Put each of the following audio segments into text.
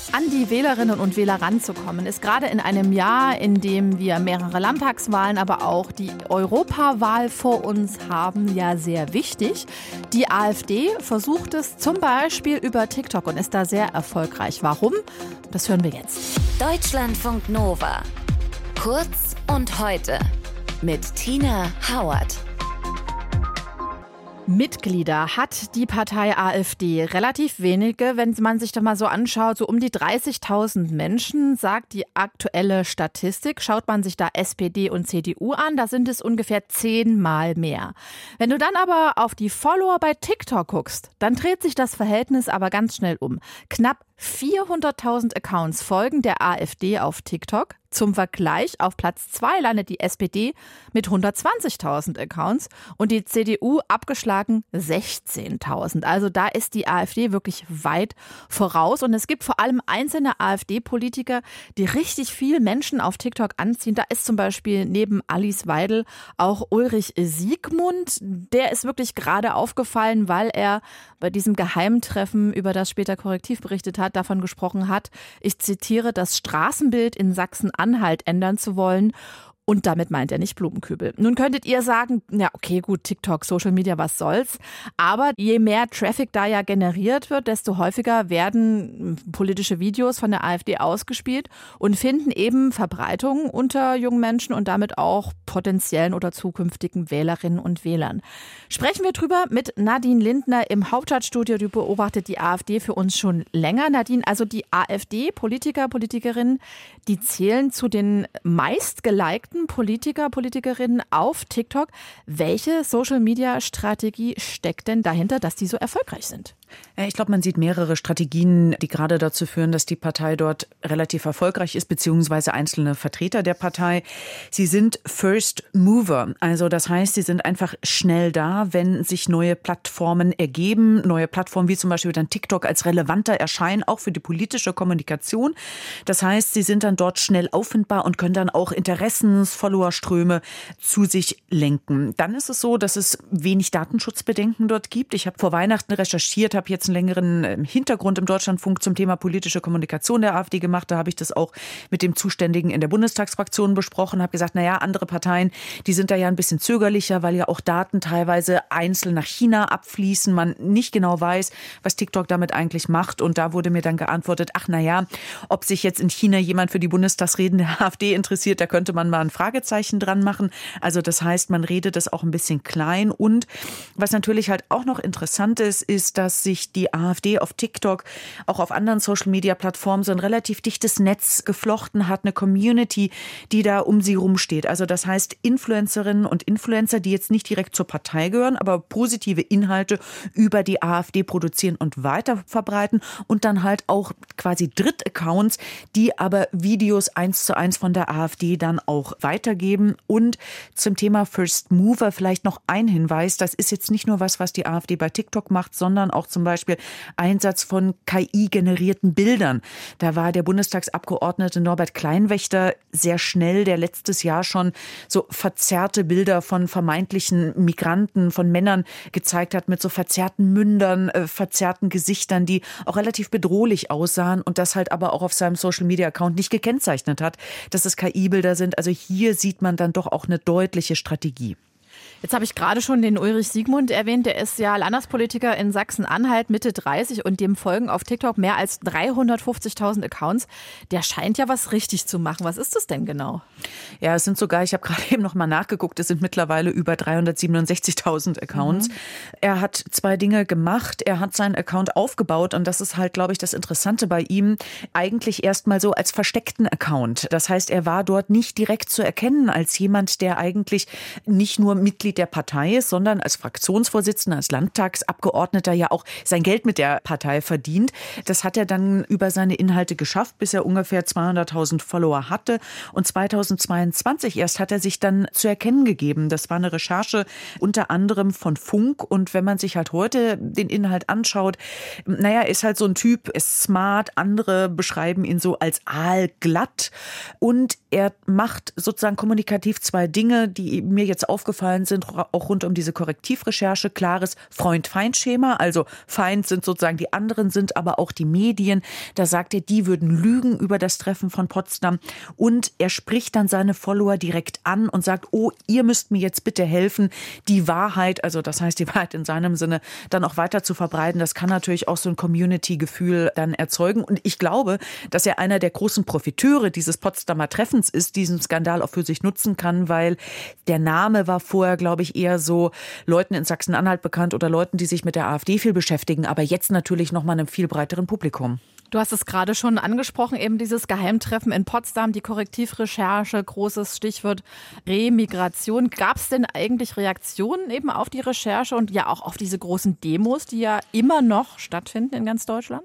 An die Wählerinnen und Wähler ranzukommen, ist gerade in einem Jahr, in dem wir mehrere Landtagswahlen, aber auch die Europawahl vor uns haben, ja sehr wichtig. Die AfD versucht es zum Beispiel über TikTok und ist da sehr erfolgreich. Warum? Das hören wir jetzt. Deutschlandfunk Nova. Kurz und heute mit Tina Hauert. Mitglieder hat die Partei AfD relativ wenige, wenn man sich das mal so anschaut, so um die 30.000 Menschen, sagt die aktuelle Statistik. Schaut man sich da SPD und CDU an, da sind es ungefähr 10-mal mehr. Wenn du dann aber auf die Follower bei TikTok guckst, dann dreht sich das Verhältnis aber ganz schnell um. Knapp 400.000 Accounts folgen der AfD auf TikTok. Zum Vergleich, auf Platz 2 landet die SPD mit 120.000 Accounts und die CDU abgeschlagen 16.000. Also da ist die AfD wirklich weit voraus. Und es gibt vor allem einzelne AfD-Politiker, die richtig viel Menschen auf TikTok anziehen. Da ist zum Beispiel neben Alice Weidel auch Ulrich Siegmund. Der ist wirklich gerade aufgefallen, weil er bei diesem Geheimtreffen, über das später Korrektiv berichtet hat, davon gesprochen hat, ich zitiere, das Straßenbild in Sachsen-Anhalt ändern zu wollen. Und damit meint er nicht Blumenkübel. Nun könntet ihr sagen, ja okay, gut, TikTok, Social Media, was soll's. Aber je mehr Traffic da ja generiert wird, desto häufiger werden politische Videos von der AfD ausgespielt und finden eben Verbreitung unter jungen Menschen und damit auch potenziellen oder zukünftigen Wählerinnen und Wählern. Sprechen wir drüber mit Nadine Lindner im Hauptstadtstudio. Die beobachtet die AfD für uns schon länger. Nadine, also die AfD-Politiker, Politikerinnen, die zählen zu den meistgelikten Politiker, Politikerinnen auf TikTok. Welche Social-Media-Strategie steckt denn dahinter, dass die so erfolgreich sind? Ich glaube, man sieht mehrere Strategien, die gerade dazu führen, dass die Partei dort relativ erfolgreich ist, beziehungsweise einzelne Vertreter der Partei. Sie sind First Mover. Also das heißt, sie sind einfach schnell da, wenn sich neue Plattformen ergeben. Neue Plattformen wie zum Beispiel dann TikTok als relevanter erscheinen, auch für die politische Kommunikation. Das heißt, sie sind dann dort schnell auffindbar und können dann auch Followerströme zu sich lenken. Dann ist es so, dass es wenig Datenschutzbedenken dort gibt. Ich habe vor Weihnachten recherchiert, habe jetzt einen längeren Hintergrund im Deutschlandfunk zum Thema politische Kommunikation der AfD gemacht. Da habe ich das auch mit dem Zuständigen in der Bundestagsfraktion besprochen, habe gesagt, naja, andere Parteien, die sind da ja ein bisschen zögerlicher, weil ja auch Daten teilweise einzeln nach China abfließen, man nicht genau weiß, was TikTok damit eigentlich macht. Und da wurde mir dann geantwortet, ach naja, ob sich jetzt in China jemand für die Bundestagsreden der AfD interessiert, da könnte man mal ein Fragezeichen dran machen. Also das heißt, man redet das auch ein bisschen klein. Und was natürlich halt auch noch interessant ist, ist, dass sich die AfD auf TikTok, auch auf anderen Social-Media-Plattformen so ein relativ dichtes Netz geflochten hat, eine Community, die da um sie rumsteht. Also das heißt, Influencerinnen und Influencer, die jetzt nicht direkt zur Partei gehören, aber positive Inhalte über die AfD produzieren und weiter verbreiten und dann halt auch quasi Drittaccounts, die aber Videos 1:1 von der AfD dann auch weitergeben. Und zum Thema First Mover vielleicht noch ein Hinweis, das ist jetzt nicht nur was die AfD bei TikTok macht, sondern auch zum Beispiel Einsatz von KI-generierten Bildern. Da war der Bundestagsabgeordnete Norbert Kleinwächter sehr schnell, der letztes Jahr schon so verzerrte Bilder von vermeintlichen Migranten, von Männern gezeigt hat mit so verzerrten Mündern, verzerrten Gesichtern, die auch relativ bedrohlich aussahen und das halt aber auch auf seinem Social-Media-Account nicht gekennzeichnet hat, dass es KI-Bilder sind. Also hier sieht man dann doch auch eine deutliche Strategie. Jetzt habe ich gerade schon den Ulrich Siegmund erwähnt. Der ist ja Landespolitiker in Sachsen-Anhalt, Mitte 30 und dem folgen auf TikTok mehr als 350.000 Accounts. Der scheint ja was richtig zu machen. Was ist das denn genau? Ja, es sind sogar, ich habe gerade eben noch mal nachgeguckt, es sind mittlerweile über 367.000 Accounts. Er hat zwei Dinge gemacht. Er hat seinen Account aufgebaut und das ist halt, glaube ich, das Interessante bei ihm, eigentlich erstmal so als versteckten Account. Das heißt, er war dort nicht direkt zu erkennen als jemand, der eigentlich nicht nur Mitglied der Partei ist, sondern als Fraktionsvorsitzender, als Landtagsabgeordneter ja auch sein Geld mit der Partei verdient. Das hat er dann über seine Inhalte geschafft, bis er ungefähr 200.000 Follower hatte. Und 2022 erst hat er sich dann zu erkennen gegeben. Das war eine Recherche unter anderem von Funk. Und wenn man sich halt heute den Inhalt anschaut, naja, ist halt so ein Typ, ist smart. Andere beschreiben ihn so als aalglatt. Und er macht sozusagen kommunikativ zwei Dinge, die mir jetzt aufgefallen sind. sind auch rund um diese Korrektivrecherche, klares Freund-Feind-Schema. Also Feind sind sozusagen die anderen, sind aber auch die Medien. Da sagt er, die würden lügen über das Treffen von Potsdam. Und er spricht dann seine Follower direkt an und sagt, oh, ihr müsst mir jetzt bitte helfen, die Wahrheit, also das heißt die Wahrheit in seinem Sinne, dann auch weiter zu verbreiten. Das kann natürlich auch so ein Community-Gefühl dann erzeugen. Und ich glaube, dass er einer der großen Profiteure dieses Potsdamer Treffens ist, diesen Skandal auch für sich nutzen kann, weil der Name war vorher, glaube ich, eher so Leuten in Sachsen-Anhalt bekannt oder Leuten, die sich mit der AfD viel beschäftigen, aber jetzt natürlich noch mal einem viel breiteren Publikum. Du hast es gerade schon angesprochen, eben dieses Geheimtreffen in Potsdam, die Korrektivrecherche, großes Stichwort Remigration. Gab es denn eigentlich Reaktionen eben auf die Recherche und ja auch auf diese großen Demos, die ja immer noch stattfinden in ganz Deutschland?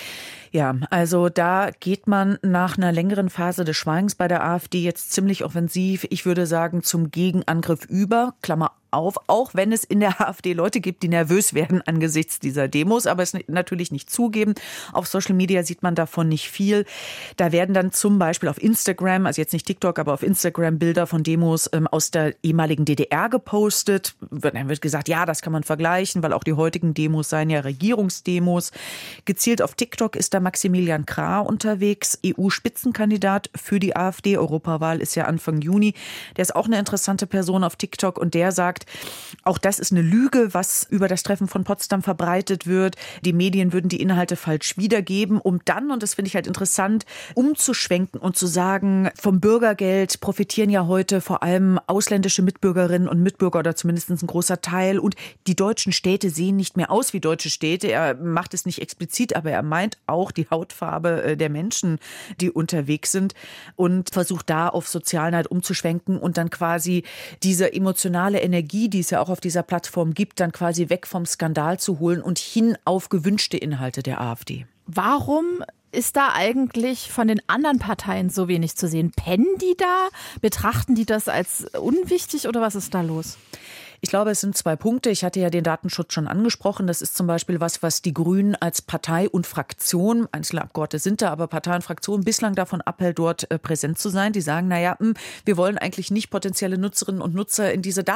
Ja, also da geht man nach einer längeren Phase des Schweigens bei der AfD jetzt ziemlich offensiv, ich würde sagen, zum Gegenangriff über, Klammer auf, auch wenn es in der AfD Leute gibt, die nervös werden angesichts dieser Demos, aber es natürlich nicht zugeben. Auf Social Media sieht man davon nicht viel. Da werden dann zum Beispiel auf Instagram, also jetzt nicht TikTok, aber auf Instagram Bilder von Demos aus der ehemaligen DDR gepostet. Dann wird gesagt, ja, das kann man vergleichen, weil auch die heutigen Demos seien ja Regierungsdemos. Gezielt auf TikTok ist da Maximilian Krah unterwegs, EU-Spitzenkandidat für die AfD. Europawahl ist ja Anfang Juni. Der ist auch eine interessante Person auf TikTok und der sagt, auch das ist eine Lüge, was über das Treffen von Potsdam verbreitet wird. Die Medien würden die Inhalte falsch wiedergeben, um dann, und das finde ich halt interessant, umzuschwenken und zu sagen, vom Bürgergeld profitieren ja heute vor allem ausländische Mitbürgerinnen und Mitbürger oder zumindest ein großer Teil. Und die deutschen Städte sehen nicht mehr aus wie deutsche Städte. Er macht es nicht explizit, aber er meint auch die Hautfarbe der Menschen, die unterwegs sind und versucht da auf Sozialneid umzuschwenken und dann quasi diese emotionale Energie, die es ja auch auf dieser Plattform gibt, dann quasi weg vom Skandal zu holen und hin auf gewünschte Inhalte der AfD. Warum ist da eigentlich von den anderen Parteien so wenig zu sehen? Pennen die da? Betrachten die das als unwichtig oder was ist da los? Ich glaube, es sind 2 Punkte. Ich hatte ja den Datenschutz schon angesprochen. Das ist zum Beispiel was die Grünen als Partei und Fraktion, einzelne Abgeordnete sind da, aber Partei und Fraktion bislang davon abhält, dort präsent zu sein. Die sagen, wir wollen eigentlich nicht potenzielle Nutzerinnen und Nutzer in diese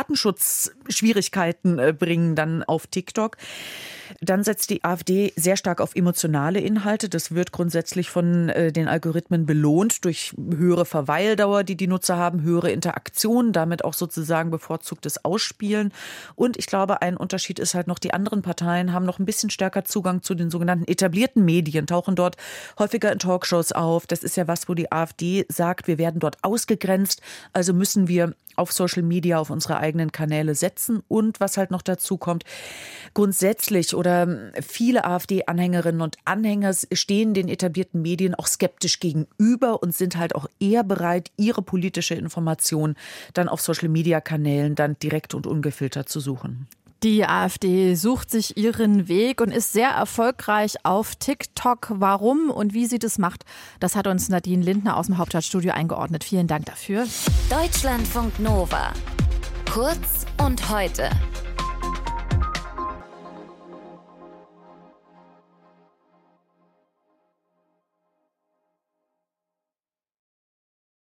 Datenschutzschwierigkeiten bringen dann auf TikTok. Dann setzt die AfD sehr stark auf emotionale Inhalte. Das wird grundsätzlich von den Algorithmen belohnt durch höhere Verweildauer, die Nutzer haben, höhere Interaktion, damit auch sozusagen bevorzugtes Ausspielen. Und ich glaube, ein Unterschied ist halt noch, die anderen Parteien haben noch ein bisschen stärker Zugang zu den sogenannten etablierten Medien, tauchen dort häufiger in Talkshows auf. Das ist ja was, wo die AfD sagt, wir werden dort ausgegrenzt, also müssen wir auf Social Media, auf unsere eigenen Kanäle setzen. Und was halt noch dazu kommt, grundsätzlich oder viele AfD-Anhängerinnen und Anhänger stehen den etablierten Medien auch skeptisch gegenüber und sind halt auch eher bereit, ihre politische Information dann auf Social-Media-Kanälen dann direkt und ungefiltert zu suchen. Die AfD sucht sich ihren Weg und ist sehr erfolgreich auf TikTok. Warum und wie sie das macht, das hat uns Nadine Lindner aus dem Hauptstadtstudio eingeordnet. Vielen Dank dafür. Deutschlandfunk Nova. Kurz und heute.